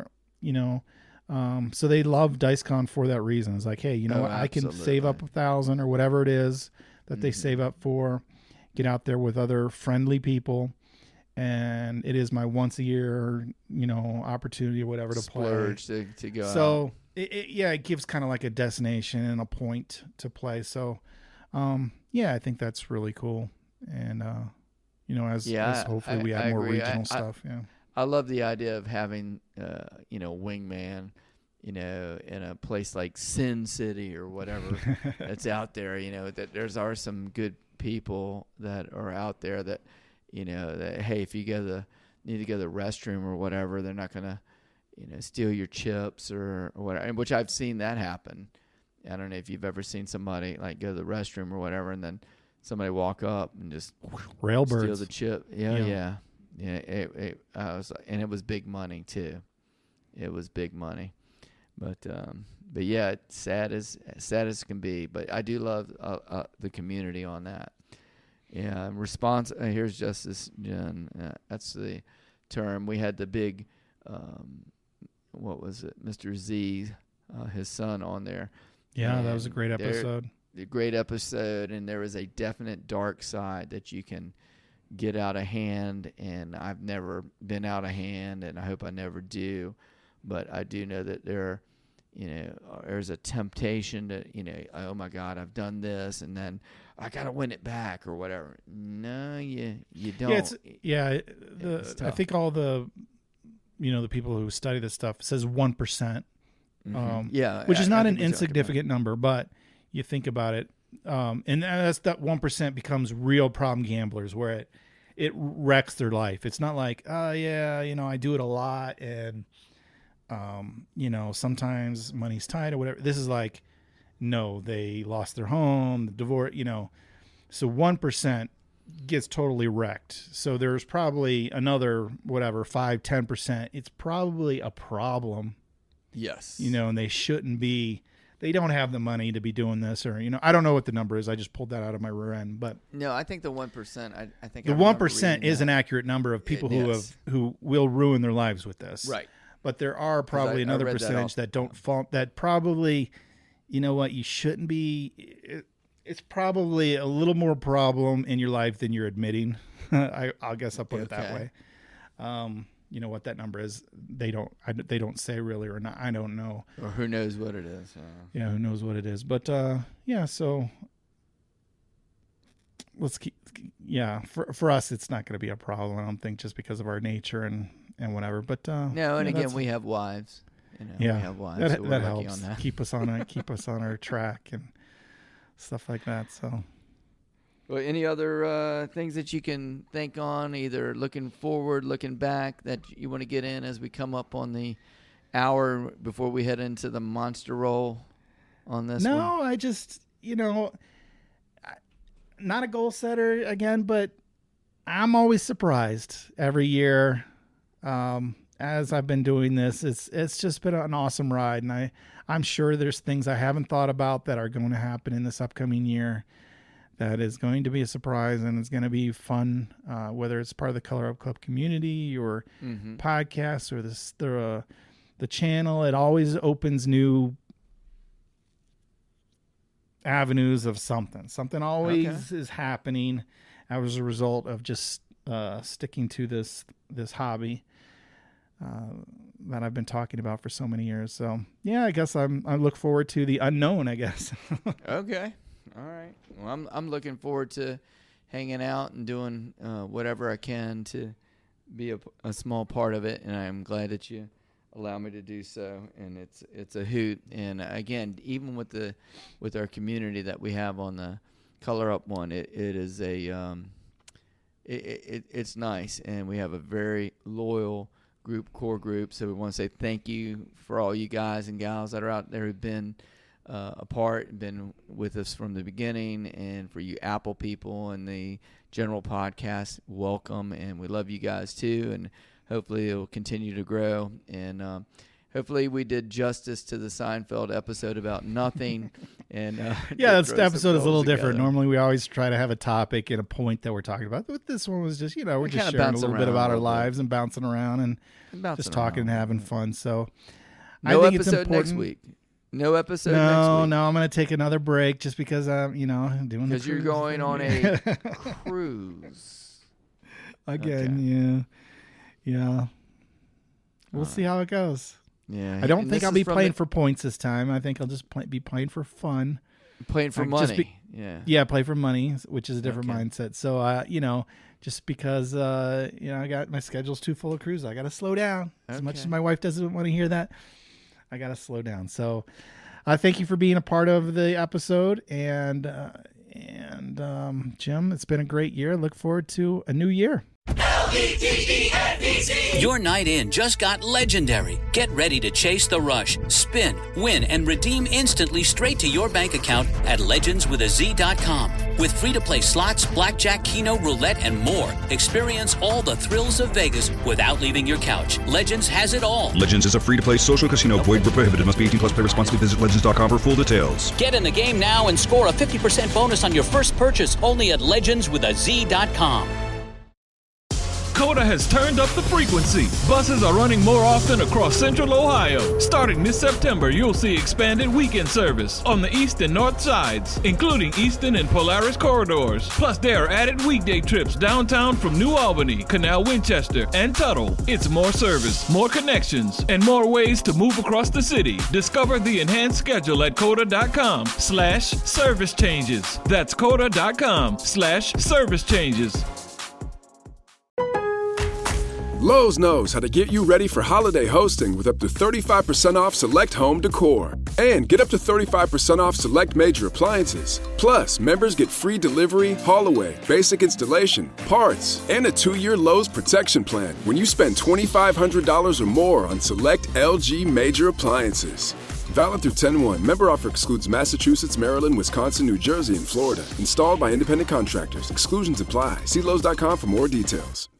so they love DiceCon for that reason. It's like, hey, I can save up 1,000 or whatever it is that they save up for, get out there with other friendly people, and it is my once a year, opportunity or whatever to splurge play. to go so out. It gives kind of like a destination and a point to play. So I think that's really cool. And, as hopefully we have more regional stuff. I love the idea of having, wingman, in a place like Sin City or whatever that's out there, that are some good people that are out there that, that, hey, if you need to go to the restroom or whatever, they're not going to, steal your chips or whatever, which I've seen that happen. I don't know if you've ever seen somebody like go to the restroom or whatever, and then somebody walk up and just railbirds steal the chip. Yeah. And it was big money too. It was big money, but yeah, it's sad as can be. But I do love the community on that. Yeah, response. Here's Justice Jen. That's the term. We had the big, what was it, Mr. Z, his son on there. Yeah, and that was a great episode. A great episode, and there was a definite dark side that you can get out of hand, and I've never been out of hand, and I hope I never do. But I do know that there's a temptation to, oh my God, I've done this, and then I got to win it back or whatever. No, you don't. I think all the, the people who study this stuff says 1%. Which is not an insignificant number, but you think about it, and that's that 1% becomes real problem gamblers where it wrecks their life. It's not like, I do it a lot and, sometimes money's tight or whatever. This is like, no, they lost their home, the divorce, so 1% gets totally wrecked. So there's probably another, 5-10%. It's probably a problem. Yes. And they don't have the money to be doing this, or, I don't know what the number is. I just pulled that out of my rear end, but no, I think the 1%, I think the 1% is an accurate number of people who will ruin their lives with this. Right. But there are probably another percentage that don't fall, that probably, you shouldn't be. It's probably a little more problem in your life than you're admitting. I'll guess I'll put it that way. What that number is, they don't say really, or not. I don't know. Or who knows what it is. Yeah, who knows what it is. But so let's keep. Yeah, for us, it's not going to be a problem. I don't think, just because of our nature and whatever. But no, and again, we have wives. We have wives. That helps on that. keep us on our track and stuff like that. So. Well, any other things that you can think on, either looking forward, looking back, that you want to get in as we come up on the hour before we head into the monster roll on this one? No, I just, not a goal setter again, but I'm always surprised every year as I've been doing this. It's just been an awesome ride, and I'm sure there's things I haven't thought about that are going to happen in this upcoming year. That is going to be a surprise, and it's going to be fun, whether it's part of the Color Up Club community or podcasts or the channel. It always opens new avenues of something. Something always is happening as a result of just sticking to this hobby that I've been talking about for so many years. So yeah, I guess I look forward to the unknown, I guess. Okay. All right. Well, I'm looking forward to hanging out and doing whatever I can to be a small part of it, and I'm glad that you allow me to do so. And it's a hoot. And again, even with our community that we have on the Color Up one, it is it's nice, and we have a very loyal core group. So we want to say thank you for all you guys and gals that are out there who've been been with us from the beginning, and for you Apple people and the general podcast, welcome, and we love you guys too, and hopefully it will continue to grow, and hopefully we did justice to the Seinfeld episode about nothing. And yeah, this episode is a little different. Normally we always try to have a topic and a point that we're talking about, but this one was just, we're just sharing a little bit about our lives and bouncing around and just talking and having fun. So no episode next week. No episode next week. No, I'm going to take another break just because I'm, doing because you're going on a cruise. Again, yeah. We'll see how it goes. Yeah. I don't think I'll be playing for points this time. I think I'll just be playing for fun. Playing for money. Yeah, play for money, which is a different mindset. So, just because, I got my schedule's too full of cruises, I got to slow down. As much as my wife doesn't want to hear that, I got to slow down. So, thank you for being a part of the episode. And Jim, it's been a great year. Look forward to a new year. LEGENDZ. Your night in just got legendary. Get ready to chase the rush, spin, win, and redeem instantly straight to your bank account at legendswithaz.com. With free-to-play slots, blackjack, keno, roulette, and more. Experience all the thrills of Vegas without leaving your couch. Legends has it all. Legends is a free-to-play social casino. Void where prohibited. Must be 18 plus. Play responsibly. Visit legends.com for full details. Get in the game now and score a 50% bonus on your first purchase only at legendswithaz.com. COTA has turned up the frequency. Buses are running more often across Central Ohio. Starting this September, you'll see expanded weekend service on the east and north sides, including Eastern and Polaris corridors. Plus, there are added weekday trips downtown from New Albany, Canal Winchester, and Tuttle. It's more service, more connections, and more ways to move across the city. Discover the enhanced schedule at COTA.com/service changes. That's COTA.com/service changes. Lowe's knows how to get you ready for holiday hosting with up to 35% off select home decor. And get up to 35% off select major appliances. Plus, members get free delivery, haul-away, basic installation, parts, and a 2-year Lowe's protection plan when you spend $2,500 or more on select LG major appliances. Valid through 10/1. Member offer excludes Massachusetts, Maryland, Wisconsin, New Jersey, and Florida. Installed by independent contractors. Exclusions apply. See Lowe's.com for more details.